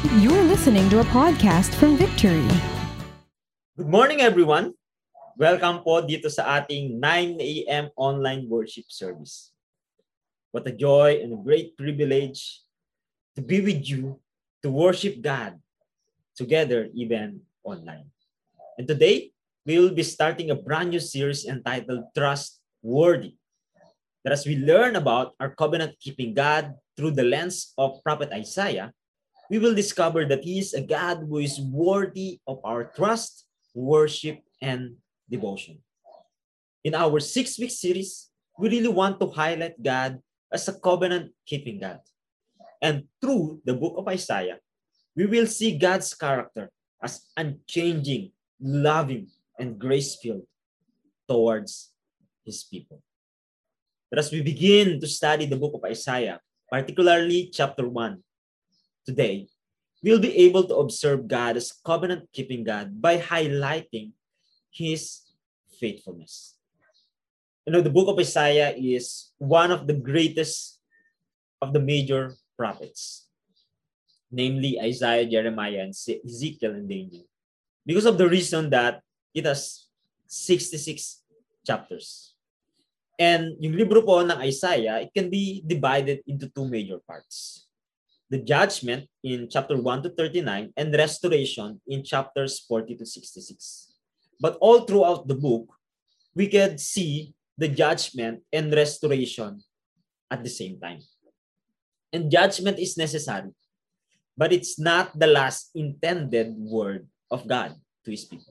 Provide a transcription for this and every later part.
You're listening to a podcast from Victory. Good morning everyone! Welcome po dito sa ating 9 a.m. online worship service. What a joy and a great privilege to be with you, to worship God together even online. And today, we will be starting a brand new series entitled Trustworthy. That as we learn about our covenant-keeping God through the lens of Prophet Isaiah, we will discover that He is a God who is worthy of our trust, worship, and devotion. In our 6-week series, we really want to highlight God as a covenant-keeping God. And through the book of Isaiah, we will see God's character as unchanging, loving, and grace-filled towards His people. But as we begin to study the book of Isaiah, particularly chapter 1, today, we'll be able to observe God as covenant-keeping God by highlighting His faithfulness. You know, the book of Isaiah is one of the greatest of the major prophets, namely Isaiah, Jeremiah, and Ezekiel and Daniel, because of the reason that it has 66 chapters. And yung libro po ng Isaiah, it can be divided into two major parts. The judgment in chapter 1 to 39 and restoration in chapters 40 to 66. But all throughout the book, we can see the judgment and restoration at the same time. And judgment is necessary, but it's not the last intended word of God to His people.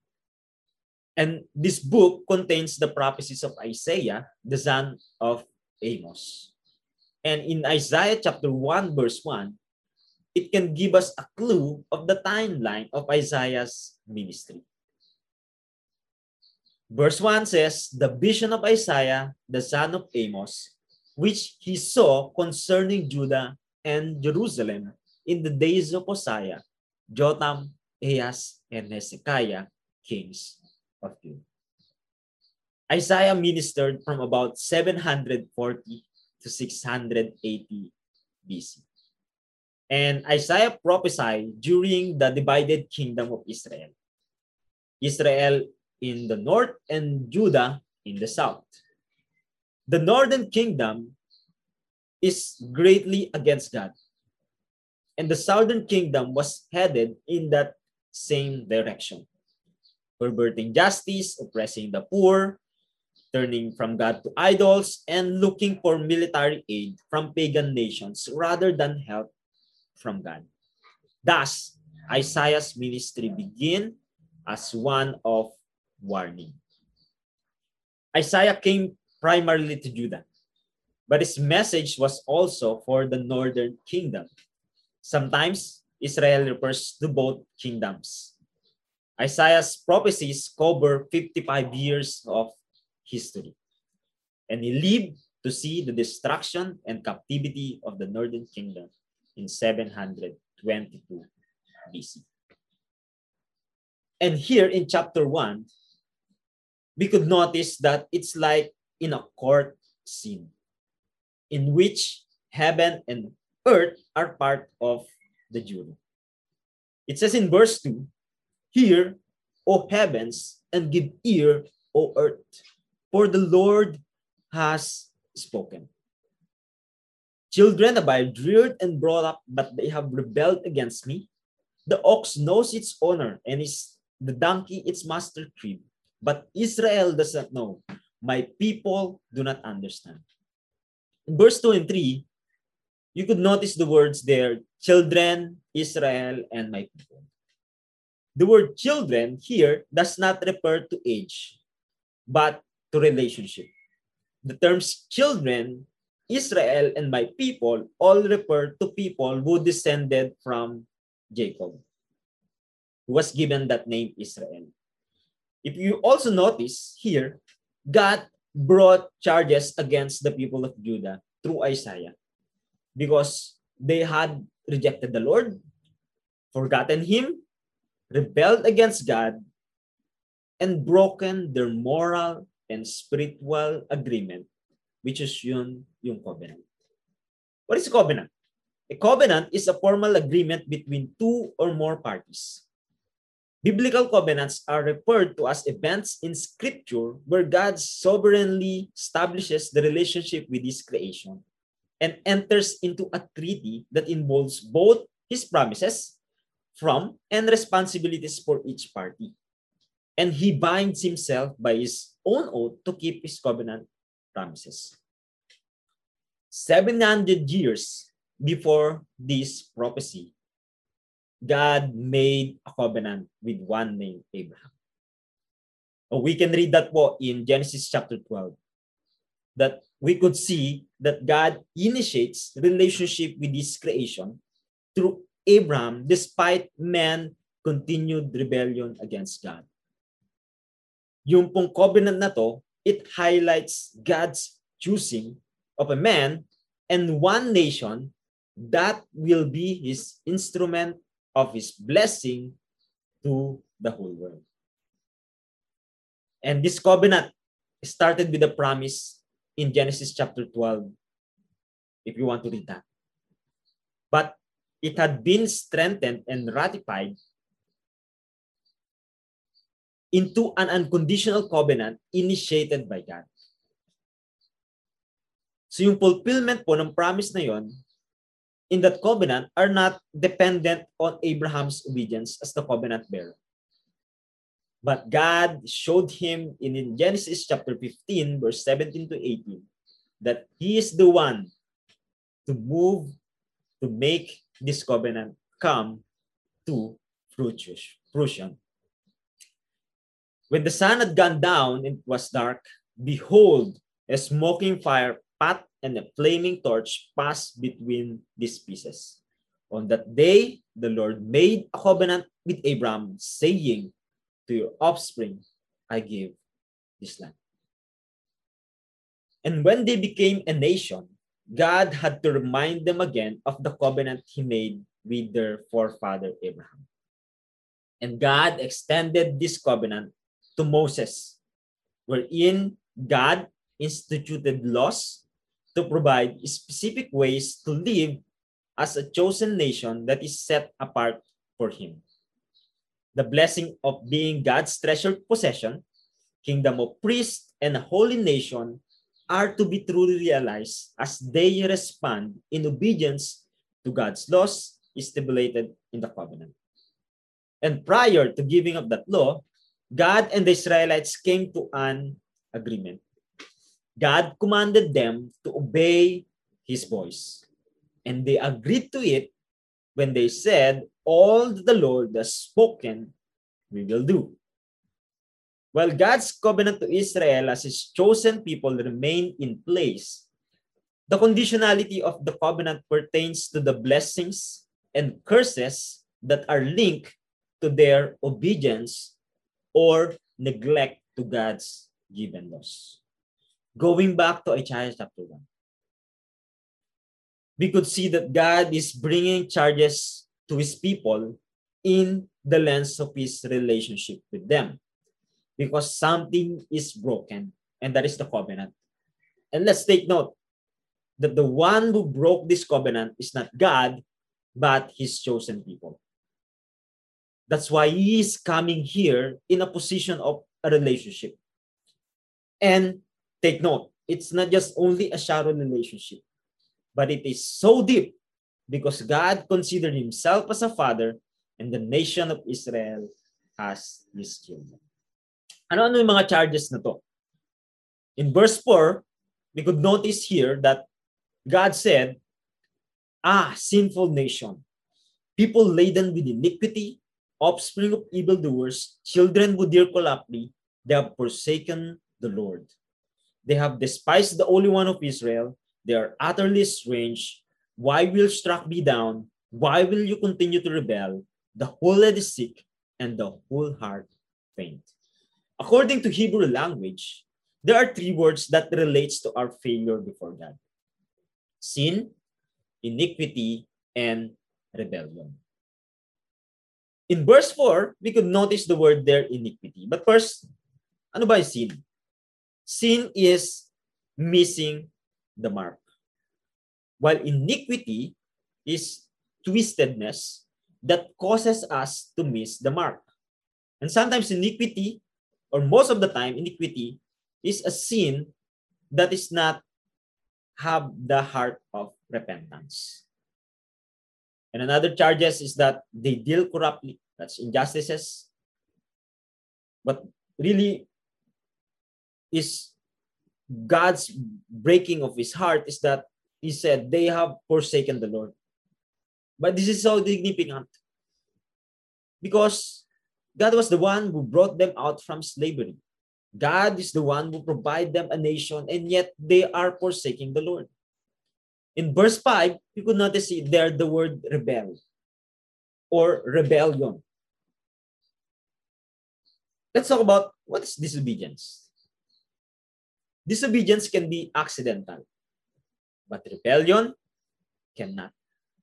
And this book contains the prophecies of Isaiah, the son of Amos. And in Isaiah chapter 1, verse 1, it can give us a clue of the timeline of Isaiah's ministry. Verse 1 says, the vision of Isaiah, the son of Amos, which he saw concerning Judah and Jerusalem in the days of Hosea, Jotham, Ahaz, and Hezekiah, kings of Judah. Isaiah ministered from about 740 to 680 BC. And Isaiah prophesied during the divided kingdom of Israel. Israel in the north and Judah in the south. The northern kingdom is greatly against God. And the southern kingdom was headed in that same direction, perverting justice, oppressing the poor, turning from God to idols, and looking for military aid from pagan nations rather than help from God. Thus, Isaiah's ministry began as one of warning. Isaiah came primarily to Judah, but his message was also for the northern kingdom. Sometimes, Israel refers to both kingdoms. Isaiah's prophecies cover 55 years of history, and he lived to see the destruction and captivity of the northern kingdom in 722 BC. And here in chapter 1, we could notice that it's like in a court scene in which heaven and earth are part of the jury. It says in verse 2, hear, O heavens, and give ear, O earth, for the Lord has spoken. Children have I reared and brought up, but they have rebelled against me. The ox knows its owner, and the donkey its master crib. But Israel does not know. My people do not understand. In verse 2 and 3, you could notice the words there, children, Israel, and my people. The word children here does not refer to age, but to relationship. The terms children, Israel, and my people all refer to people who descended from Jacob, who was given that name Israel. If you also notice here, God brought charges against the people of Judah through Isaiah because they had rejected the Lord, forgotten Him, rebelled against God, and broken their moral and spiritual agreement, which is yung covenant. What is covenant? A covenant is a formal agreement between two or more parties. Biblical covenants are referred to as events in Scripture where God sovereignly establishes the relationship with His creation and enters into a treaty that involves both His promises from and responsibilities for each party. And He binds Himself by His own oath to keep His covenant promises. 700 years before this prophecy, God made a covenant with one named Abraham. We can read that po in Genesis chapter 12. That we could see that God initiates relationship with His creation through Abraham despite man's continued rebellion against God. Yung pong covenant na to, it highlights God's choosing of a man and one nation that will be His instrument of His blessing to the whole world. And this covenant started with a promise in Genesis chapter 12, if you want to read that. But it had been strengthened and ratified into an unconditional covenant initiated by God. So yung fulfillment po ng promise na yon in that covenant are not dependent on Abraham's obedience as the covenant bearer. But God showed him in Genesis chapter 15, verse 17 to 18, that He is the one to move to make this covenant come to fruition. When the sun had gone down and it was dark, behold, a smoking fire pot and a flaming torch passed between these pieces. On that day, the Lord made a covenant with Abraham, saying, to your offspring, I give this land. And when they became a nation, God had to remind them again of the covenant He made with their forefather Abraham. And God extended this covenant to Moses, wherein God instituted laws to provide specific ways to live as a chosen nation that is set apart for Him. The blessing of being God's treasured possession, kingdom of priests, and a holy nation are to be truly realized as they respond in obedience to God's laws stipulated in the covenant. And prior to giving up that law, God and the Israelites came to an agreement. God commanded them to obey His voice. And they agreed to it when they said, all that the Lord has spoken, we will do. While God's covenant to Israel as His chosen people remained in place, the conditionality of the covenant pertains to the blessings and curses that are linked to their obedience or neglect to God's given laws. Going back to Isaiah chapter 1, we could see that God is bringing charges to His people in the lens of His relationship with them. Because something is broken, and that is the covenant. And let's take note that the one who broke this covenant is not God, but His chosen people. That's why He is coming here in a position of a relationship. And take note, it's not just only a shallow relationship, but it is so deep because God considered Himself as a father and the nation of Israel as His children. Ano-ano yung mga charges na to? In verse 4, we could notice here that God said, sinful nation, people laden with iniquity, offspring of evildoers, children who deal corruptly, they have forsaken the Lord. They have despised the Holy One of Israel. They are utterly strange. Why will you struck be down? Why will you continue to rebel? The whole head is sick, and the whole heart faint. According to Hebrew language, there are three words that relates to our failure before God. Sin, iniquity, and rebellion. In verse 4, we could notice the word there, iniquity. But first, ano ba yung sin? Sin is missing the mark. While iniquity is twistedness that causes us to miss the mark. And sometimes iniquity, or most of the time, iniquity is a sin that is not have the heart of repentance. And another charges is that they deal corruptly. That's injustices. But really is God's breaking of his heart is that he said they have forsaken the Lord. But this is so significant because God was the one who brought them out from slavery. God is the one who provided them a nation, and yet they are forsaking the Lord. In verse 5, you could notice there the word rebel or rebellion. Let's talk about what is disobedience. Disobedience can be accidental, but rebellion cannot.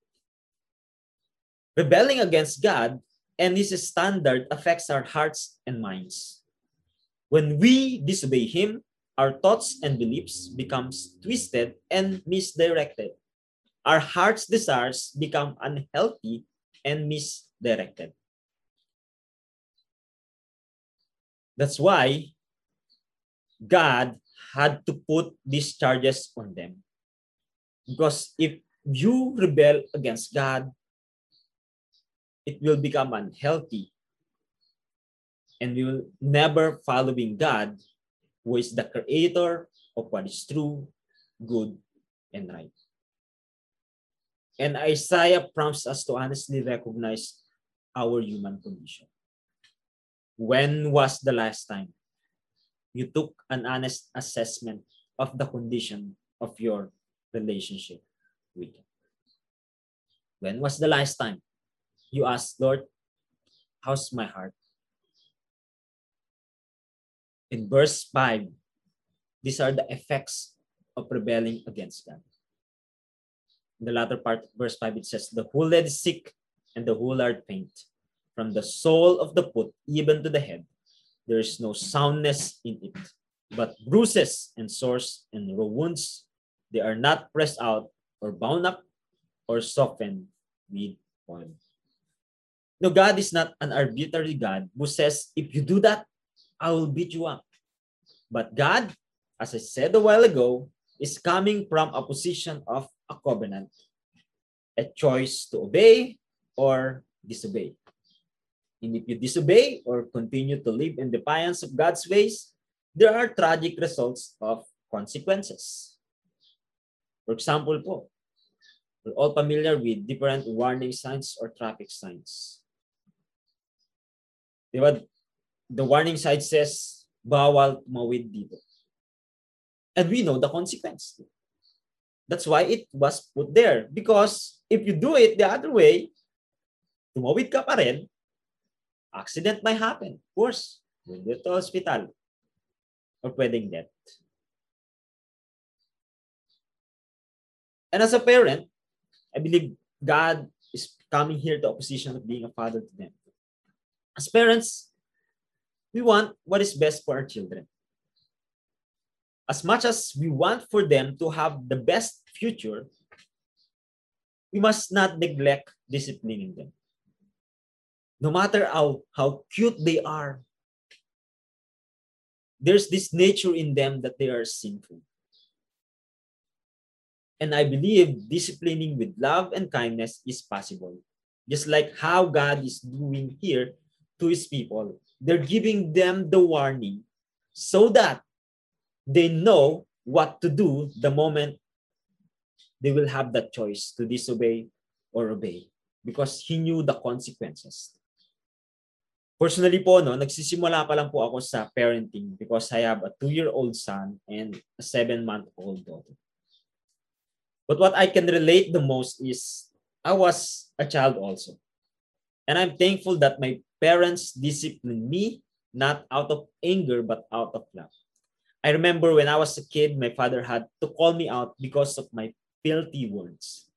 Rebelling against God and his standard affects our hearts and minds. When we disobey him, our thoughts and beliefs becomes twisted and misdirected. Our heart's desires become unhealthy and misdirected. That's why God had to put these charges on them. Because if you rebel against God, it will become unhealthy. And we will never following God, who is the creator of what is true, good, and right. And Isaiah prompts us to honestly recognize our human condition. When was the last time you took an honest assessment of the condition of your relationship with him? When was the last time you asked, Lord, how's my heart? In verse 5, these are the effects of rebelling against God. In the latter part of verse 5, it says, the whole head is sick and the whole heart faint. From the sole of the foot even to the head, there is no soundness in it, but bruises and sores and raw wounds. They are not pressed out or bound up or softened with oil. No, God is not an arbitrary God who says, if you do that, I will beat you up. But God, as I said a while ago, is coming from a position of a covenant, a choice to obey or disobey. And if you disobey or continue to live in defiance of God's ways, there are tragic results of consequences. For example po, we're all familiar with different warning signs or traffic signs. Diba? The warning sign says, bawal tumawid dito. And we know the consequence. That's why it was put there. Because if you do it the other way, tumawid ka pa rin, accident might happen. Of course, you'll go to hospital or pwedeng death. And as a parent, I believe God is coming here to a position of being a father to them. As parents, we want what is best for our children. As much as we want for them to have the best future, we must not neglect disciplining them. No matter how cute they are, there's this nature in them that they are sinful. And I believe disciplining with love and kindness is possible. Just like how God is doing here to his people. They're giving them the warning so that they know what to do the moment they will have that choice to disobey or obey. Because he knew the consequences. Personally po, nagsisimula pa lang po ako sa parenting because I have a 2-year-old son and a 7-month-old daughter. But what I can relate the most is I was a child also. And I'm thankful that my parents disciplined me, not out of anger, but out of love. I remember when I was a kid, my father had to call me out because of my filthy words.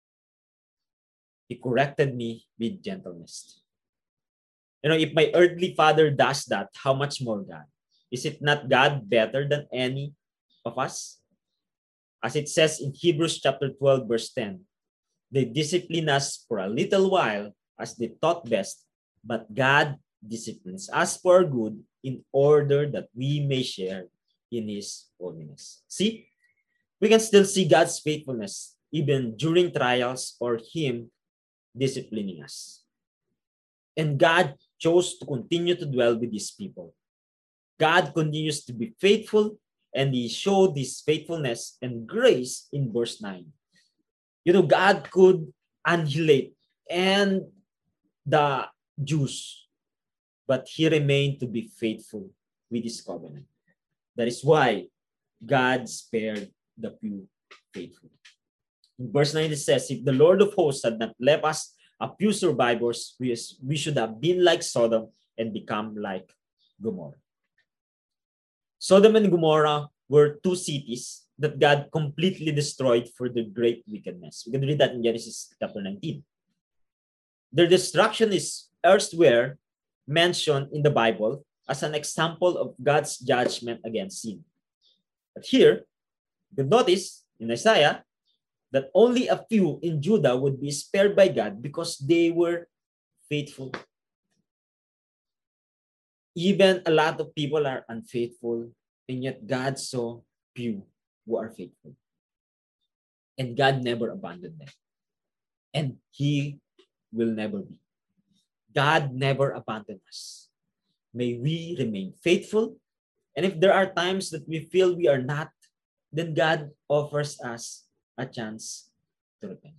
He corrected me with gentleness. If my earthly father does that, how much more God? Is it not God better than any of us? As it says in Hebrews chapter 12, verse 10, They discipline us for a little while as they thought best, but God disciplines us for good in order that we may share in His holiness. See, we can still see God's faithfulness even during trials or Him disciplining us. And God chose to continue to dwell with His people. God continues to be faithful, and He showed His faithfulness and grace in verse 9. You know, God could annihilate and the Jews, but He remained to be faithful with His covenant. That is why God spared the few faithful. In verse 9 it says, if the Lord of hosts had not left us a few survivors, we should have been like Sodom and become like Gomorrah. Sodom and Gomorrah were two cities that God completely destroyed for their great wickedness. We can read that in Genesis chapter 19. Their destruction is elsewhere mentioned in the Bible as an example of God's judgment against sin. But here, you notice in Isaiah that only a few in Judah would be spared by God because they were faithful. Even a lot of people are unfaithful, and yet God saw few who are faithful. And God never abandoned them. And He will never be. God never abandoned us. May we remain faithful. And if there are times that we feel we are not, then God offers us a chance to repent.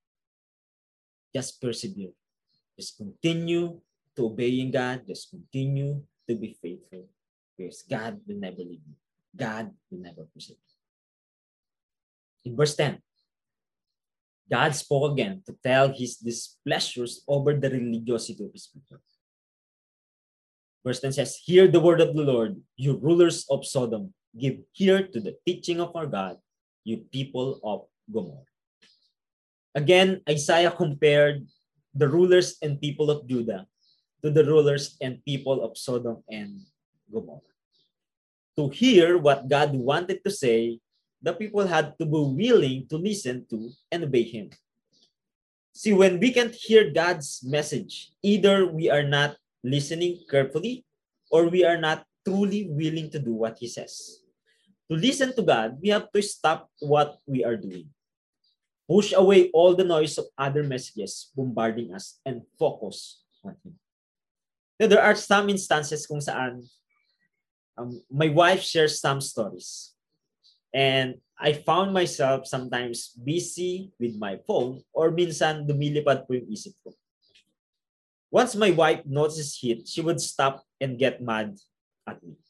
Just persevere. Just continue to obeying God. Just continue to be faithful. Because God will never leave you. God will never forsake you. In verse 10, God spoke again to tell His displeasures over the religiosity of His people. Verse 10 says, hear the word of the Lord, you rulers of Sodom. Give ear to the teaching of our God, you people of Gomorrah. Again, Isaiah compared the rulers and people of Judah to the rulers and people of Sodom and Gomorrah. To hear what God wanted to say, the people had to be willing to listen to and obey Him. See, when we can't hear God's message, either we are not listening carefully or we are not truly willing to do what He says. To listen to God, we have to stop what we are doing. Push away all the noise of other messages bombarding us and focus on Him. Now, there are some instances kung saan my wife shares some stories. And I found myself sometimes busy with my phone or minsan lumilipad po yung isip ko. Once my wife notices it, she would stop and get mad at me.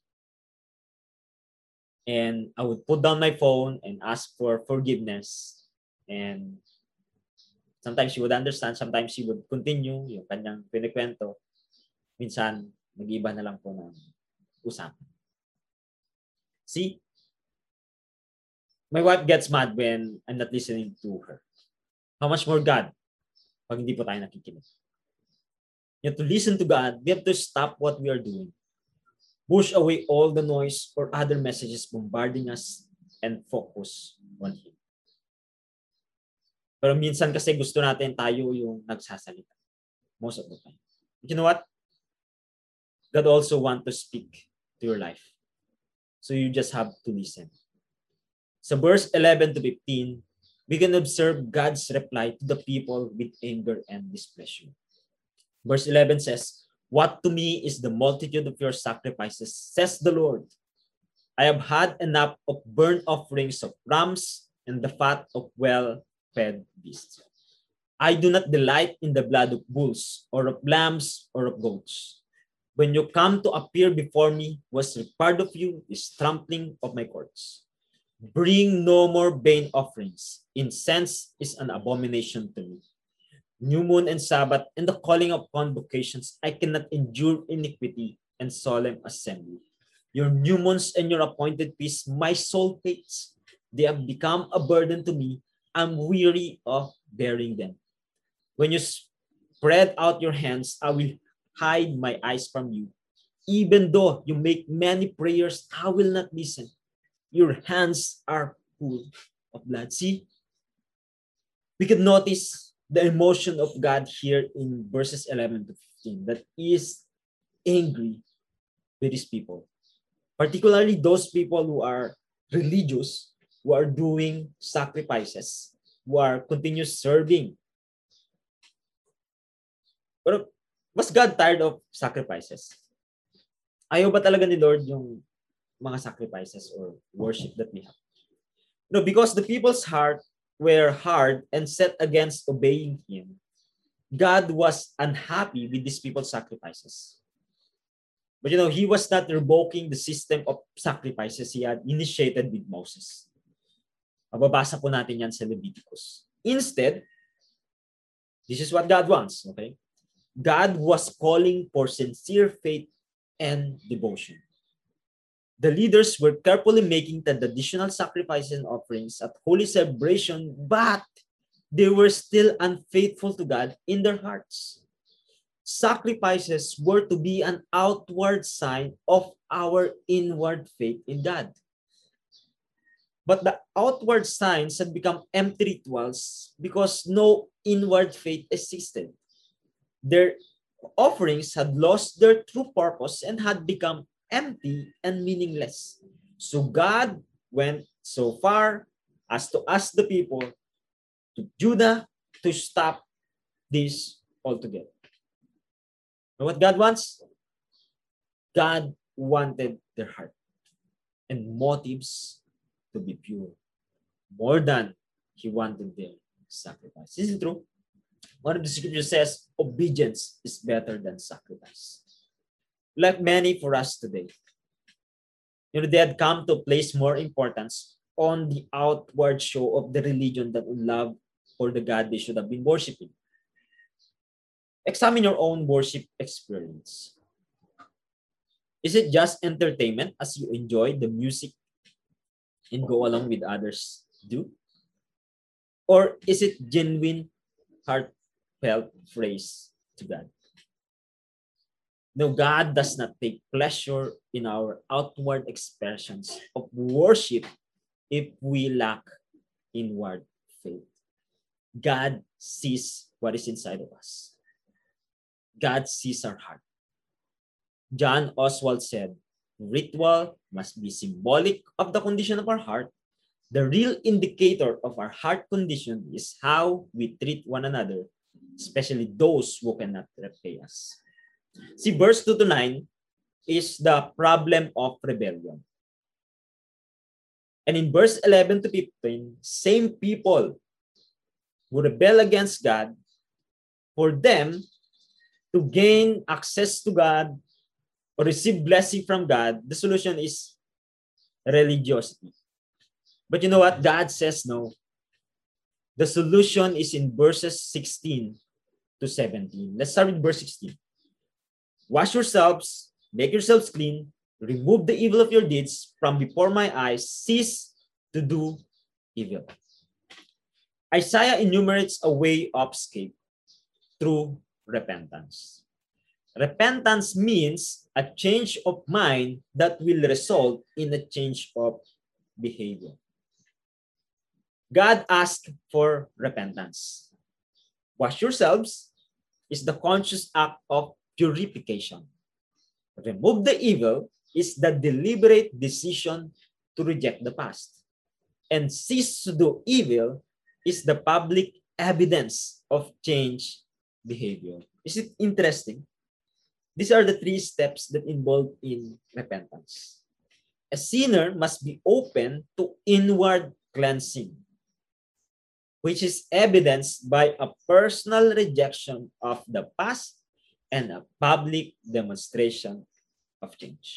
And I would put down my phone and ask for forgiveness. And sometimes she would understand, sometimes she would continue yung kanyang pinikwento. Minsan, nag-iba na lang po ng usapan. See? My wife gets mad when I'm not listening to her. How much more God pag hindi po tayo nakikinig? You have to listen to God. We have to stop what we are doing. Push away all the noise or other messages bombarding us and focus on Him. Pero minsan kasi gusto natin tayo yung nagsasalita. Most of the time. But you know what? God also wants to speak to your life. So you just have to listen. Sa verse 11 to 15, we can observe God's reply to the people with anger and displeasure. Verse 11 says, what to me is the multitude of your sacrifices, says the Lord. I have had enough of burnt offerings of rams and the fat of well-fed beasts. I do not delight in the blood of bulls or of lambs or of goats. When you come to appear before me, what's required of you is trampling of my courts. Bring no more vain offerings. Incense is an abomination to me. New moon and Sabbath and the calling of convocations, I cannot endure iniquity and solemn assembly. Your new moons and your appointed feasts, my soul hates. They have become a burden to me. I'm weary of bearing them. When you spread out your hands, I will hide my eyes from you. Even though you make many prayers, I will not listen. Your hands are full of blood. See? We could notice the emotion of God here in verses 11 to 15 that is angry with his people, particularly those people who are religious, who are doing sacrifices, who are continuous serving. Pero was God tired of sacrifices? Ayaw ba talaga ni Lord yung mga sacrifices or worship that we have? No, because the people's heart were hard and set against obeying Him, God was unhappy with these people's sacrifices. But He was not revoking the system of sacrifices He had initiated with Moses. Mababasa po natin yan sa Leviticus. Instead, this is what God wants, okay? God was calling for sincere faith and devotion. The leaders were carefully making the additional sacrifices and offerings at holy celebration, but they were still unfaithful to God in their hearts. Sacrifices were to be an outward sign of our inward faith in God. But the outward signs had become empty rituals because no inward faith existed. Their offerings had lost their true purpose and had become empty and meaningless. So God went so far as to ask the people to Judah to stop this altogether. And what God wants? God wanted their heart and motives to be pure more than He wanted their sacrifice. Is it true? One of the scriptures says, obedience is better than sacrifice. Like many for us today, they had come to place more importance on the outward show of the religion than on love for the God they should have been worshiping. Examine your own worship experience. Is it just entertainment as you enjoy the music and go along with others do? Or is it genuine, heartfelt praise to God? No, God does not take pleasure in our outward expressions of worship if we lack inward faith. God sees what is inside of us. God sees our heart. John Oswald said, ritual must be symbolic of the condition of our heart. The real indicator of our heart condition is how we treat one another, especially those who cannot repay us. See, verse 2 to 9 is the problem of rebellion. And in verse 11 to 15, same people who rebel against God, for them to gain access to God or receive blessing from God, the solution is religiosity. But you know what? God says no. The solution is in verses 16 to 17. Let's start with verse 16. Wash yourselves, make yourselves clean, remove the evil of your deeds from before my eyes, cease to do evil. Isaiah enumerates a way of escape through repentance. Repentance means a change of mind that will result in a change of behavior. God asked for repentance. Wash yourselves is the conscious act of purification. Remove the evil is the deliberate decision to reject the past. And cease to do evil is the public evidence of change behavior. Is it interesting? These are the 3 steps that involve in repentance. A sinner must be open to inward cleansing, which is evidenced by a personal rejection of the past and a public demonstration of change.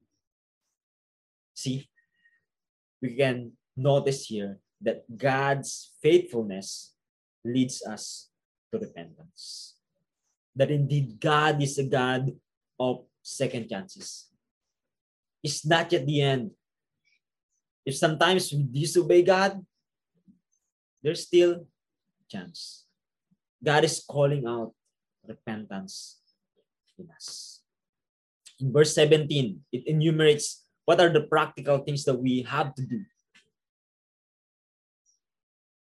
See, we can notice here that God's faithfulness leads us to repentance. That indeed God is a God of second chances. It's not yet the end. If sometimes we disobey God, there's still chance. God is calling out repentance in us. In verse 17, it enumerates what are the practical things that we have to do.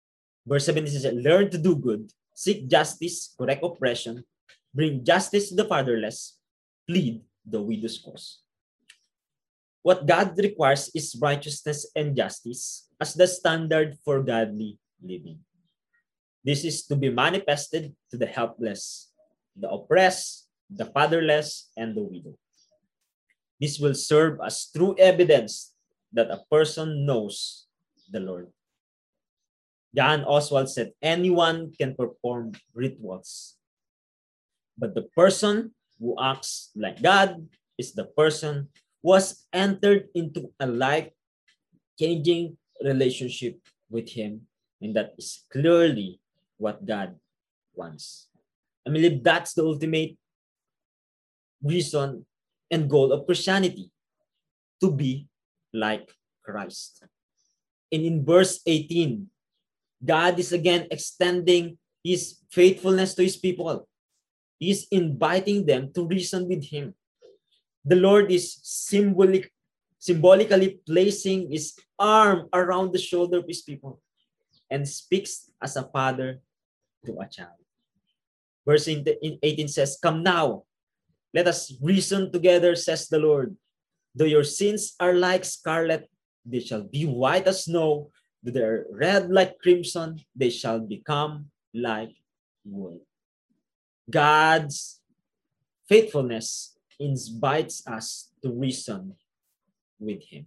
Verse 17 says, learn to do good, seek justice, correct oppression, bring justice to the fatherless, plead the widow's cause. What God requires is righteousness and justice as the standard for godly living. This is to be manifested to the helpless, the oppressed, the fatherless, and the widow. This will serve as true evidence that a person knows the Lord. John Oswald said, anyone can perform rituals, but the person who acts like God is the person who has entered into a life-changing relationship with Him, and that is clearly what God wants. I believe that's the ultimate reason and goal of Christianity, to be like Christ. And in verse 18, God is again extending His faithfulness to His people. He is inviting them to reason with Him. The Lord is symbolically placing His arm around the shoulder of His people and speaks as a father to a child. Verse 18 says, come now, let us reason together, says the Lord. Though your sins are like scarlet, they shall be white as snow. Though they are red like crimson, they shall become like wool. God's faithfulness invites us to reason with Him.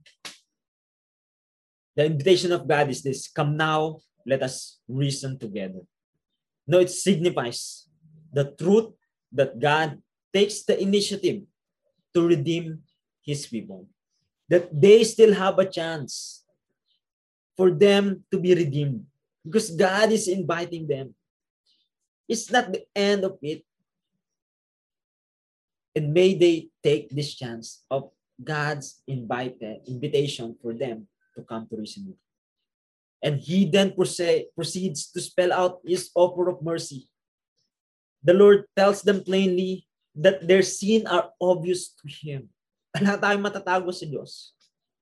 The invitation of God is this: come now, let us reason together. No, it signifies the truth that God takes the initiative to redeem His people, that they still have a chance for them to be redeemed because God is inviting them. It's not the end of it. And may they take this chance of God's invitation for them to come to reason with Him. And He then proceeds to spell out His offer of mercy. The Lord tells them plainly that their sin are obvious to Him. Wala tayong matatago sa Diyos.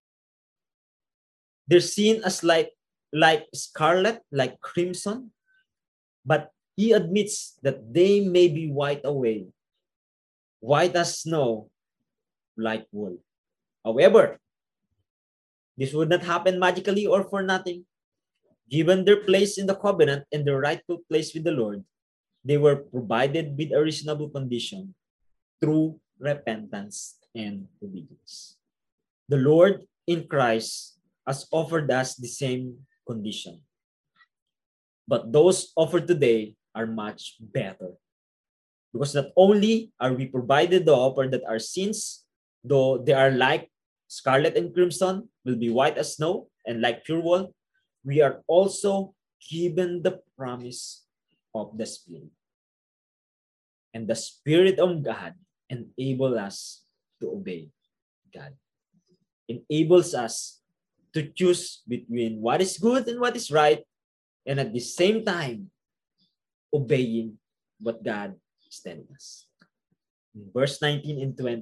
Their sin is like scarlet, like crimson, but He admits that they may be white away, white as snow, like wool. However, this would not happen magically or for nothing. Given their place in the covenant and their rightful place with the Lord, they were provided with a reasonable condition through repentance and obedience. The Lord in Christ has offered us the same condition. But those offered today are much better. Because not only are we provided the offer that our sins, though they are like scarlet and crimson, will be white as snow and like pure wool, we are also given the promise of the Spirit. And the Spirit of God enables us to obey God. Enables us to choose between what is good and what is right, and at the same time, obeying what God is telling us. In verse 19 and 20,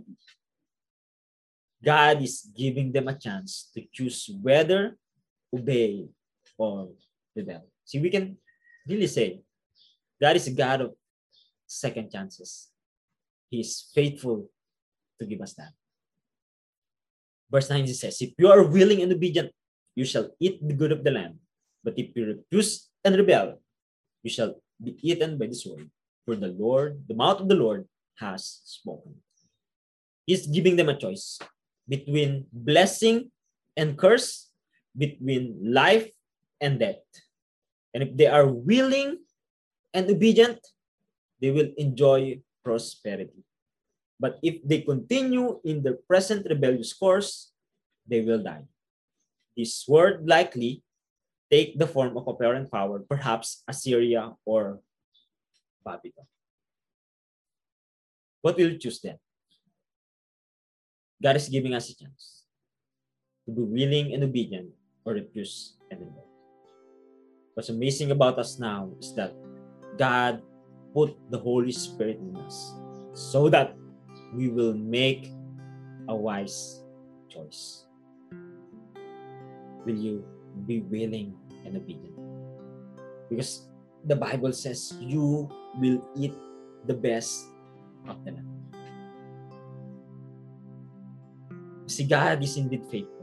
God is giving them a chance to choose whether obey or rebel. See, we can really say God is a God of second chances. He is faithful to give us that. Verse 19 says, if you are willing and obedient, you shall eat the good of the land. But if you refuse and rebel, you shall be eaten by the sword. For the Lord, the mouth of the Lord has spoken. He's giving them a choice between blessing and curse, between life and death. And if they are willing and obedient, they will enjoy prosperity. But if they continue in their present rebellious course, they will die. This word likely take the form of a parent power, perhaps Assyria or Babylon. What will you choose then? God is giving us a chance to be willing and obedient or refuse and rebel. What's amazing about us now is that God put the Holy Spirit in us so that we will make a wise choice. Will you be willing and obedient? Because the Bible says you will eat the best of the land. See, God is indeed faithful.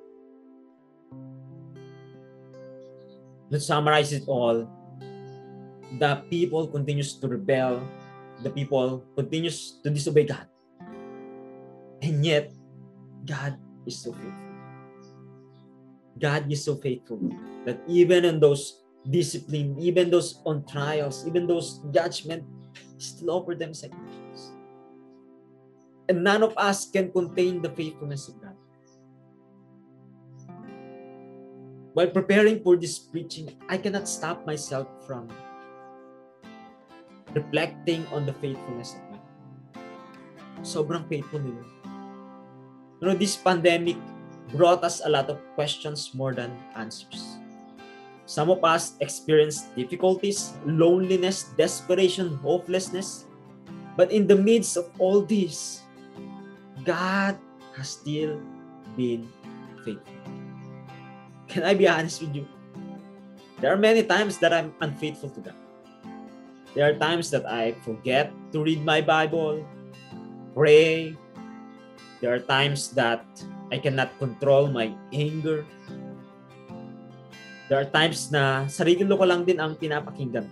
Let's summarize it all. The people continues to rebel. The people continues to disobey God. And yet, God is so faithful. God is so faithful that even in those discipline, even those on trials, even those judgment, still offer them sacrifice. And none of us can contain the faithfulness of God. While preparing for this preaching, I cannot stop myself from reflecting on the faithfulness of God. Sobrang faithful nila. You know, this pandemic brought us a lot of questions more than answers. Some of us experienced difficulties, loneliness, desperation, hopelessness. But in the midst of all this, God has still been faithful. Can I be honest with you? There are many times that I'm unfaithful to God. There are times that I forget to read my Bible, pray. There are times that I cannot control my anger. There are times na sarili ko lang din ang pinapakinggan.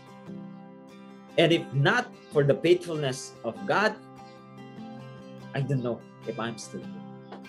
And if not for the faithfulness of God, I don't know if I'm still here.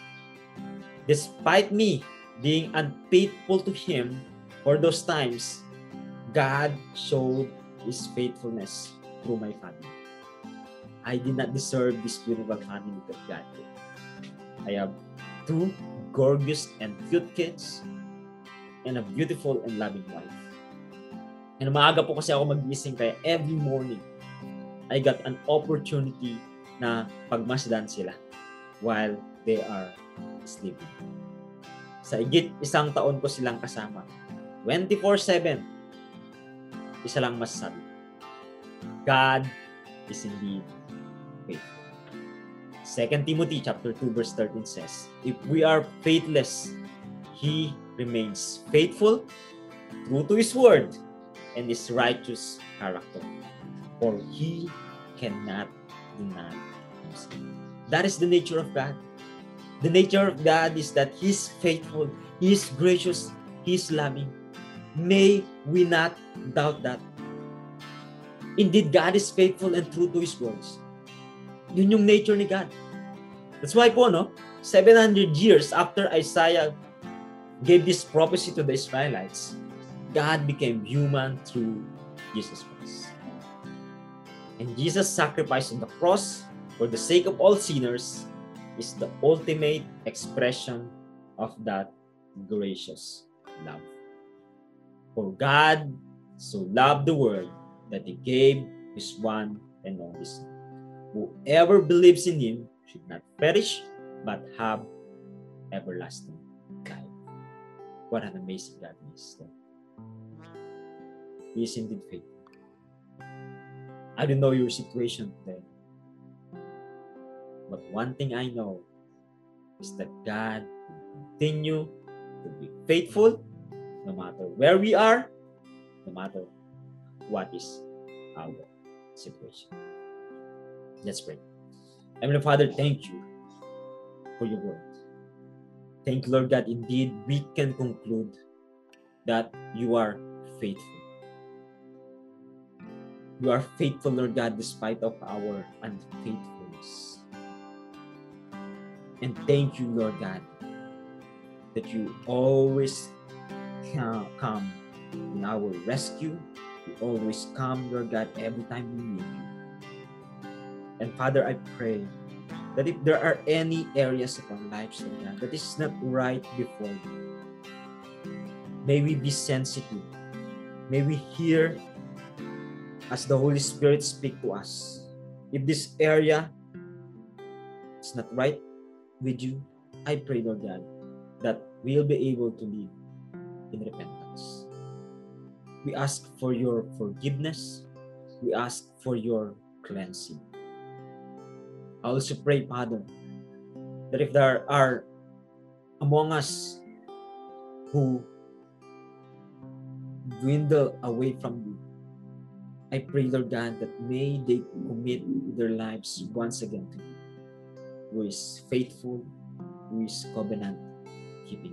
Despite me being unfaithful to Him for those times, God showed His faithfulness through my family. I did not deserve this beautiful family that God did. I have 2 gorgeous and cute kids and a beautiful and loving wife. And maaga po kasi ako magising, kaya every morning, I got an opportunity na pagmasdan sila while they are sleeping. Sa higit 1 taon ko silang kasama. 24/7. Isa lang masasabi. God is indeed faithful. 2 Timothy chapter 2 verse 13 says, if we are faithless, He remains faithful, true to His word, and His righteous character. For He cannot deny Himself. That is the nature of God. The nature of God is that He is faithful, He is gracious, He is loving. May we not doubt that. Indeed, God is faithful and true to His words. Yun yung nature ni God. That's why po, 700 years after Isaiah gave this prophecy to the Israelites, God became human through Jesus Christ. And Jesus' sacrifice on the cross for the sake of all sinners is the ultimate expression of that gracious love. For God so loved the world that He gave His one and only Son. Whoever believes in Him should not perish, but have everlasting life. What an amazing God He is. He is indeed faithful. I don't know your situation today, but one thing I know is that God will continue to be faithful no matter where we are, no matter what is our situation. Let's pray. Heavenly Father, thank you for your word. Thank you, Lord God. Indeed, we can conclude that you are faithful. You are faithful, Lord God, despite of our unfaithfulness. And thank you, Lord God, that you always come in our rescue. You always come, Lord God, every time we need you. And Father, I pray that if there are any areas of our lives, Lord God, that is not right before you, may we be sensitive. May we hear as the Holy Spirit speak to us. If this area is not right with you, I pray, Lord God, that we'll be able to live in repentance. We ask for your forgiveness. We ask for your cleansing. I also pray, Father, that if there are among us who dwindle away from you, I pray, Lord God, that may they commit their lives once again to you, who is faithful, who is covenant-keeping.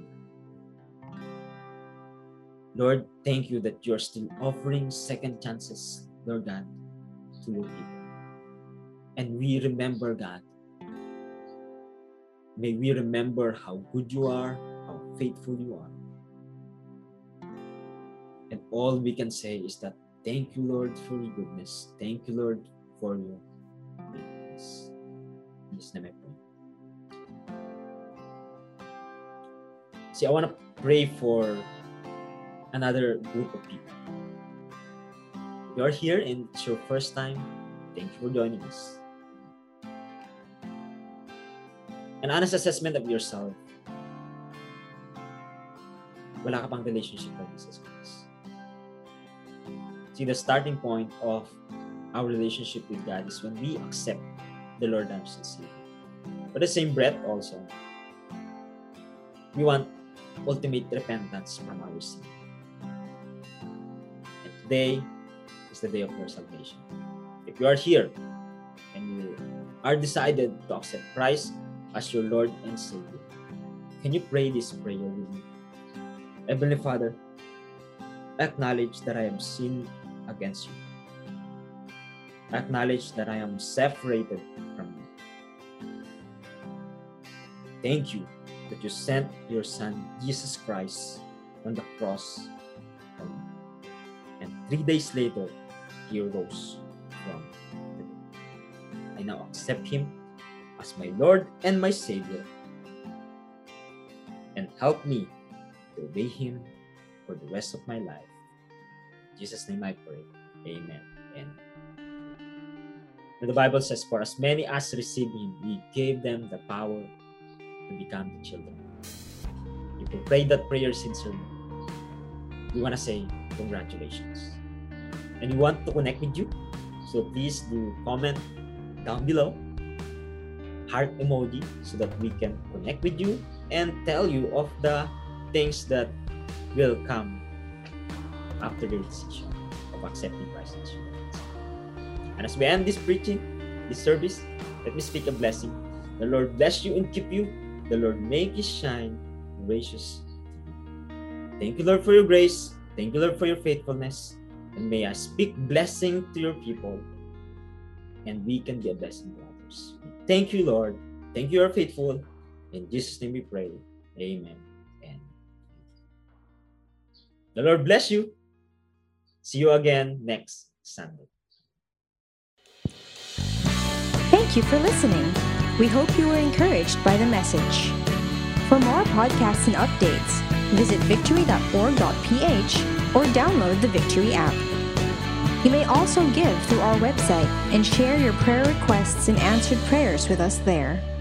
Lord, thank you that you're still offering second chances, Lord God, to your people. And we remember, God, may we remember how good you are, how faithful you are. And all we can say is that thank you, Lord, for your goodness. Thank you, Lord, for your faithfulness. In Jesus' name I pray. See, I want to pray for another group of people. If you're here and it's your first time, thank you for joining us. An honest assessment of yourself. Wala ka pang relationship with Jesus Christ. See, the starting point of our relationship with God is when we accept the Lord as Savior. But the same breath also, we want ultimate repentance from our sin. And today is the day of your salvation. If you are here and you are decided to accept Christ as your Lord and Savior, can you pray this prayer with me? Heavenly Father, I acknowledge that I have sinned against you. I acknowledge that I am separated from you. Thank you that you sent your Son, Jesus Christ, on the cross for me. And 3 days later, he rose from the dead. I now accept him as my Lord and my Savior, and help me to obey him for the rest of my life. In Jesus' name I pray. Amen. And the Bible says, for as many as received him, he gave them the power to become the children. If you prayed that prayer sincerely, we want to say congratulations. And we want to connect with you, so please do comment down below, heart emoji, so that we can connect with you and tell you of the things that will come after the decision of accepting Christ as your Lord. And as we end this preaching, this service, let me speak a blessing. The Lord bless you and keep you. The Lord make his shine gracious to you. Thank you, Lord, for your grace. Thank you, Lord, for your faithfulness. And may I speak blessing to your people, and we can be a blessing to others. Thank you, Lord. Thank you, you are faithful. In Jesus' name we pray. Amen. And the Lord bless you. See you again next Sunday. Thank you for listening. We hope you were encouraged by the message. For more podcasts and updates, visit victory.org.ph or download the Victory app. You may also give through our website and share your prayer requests and answered prayers with us there.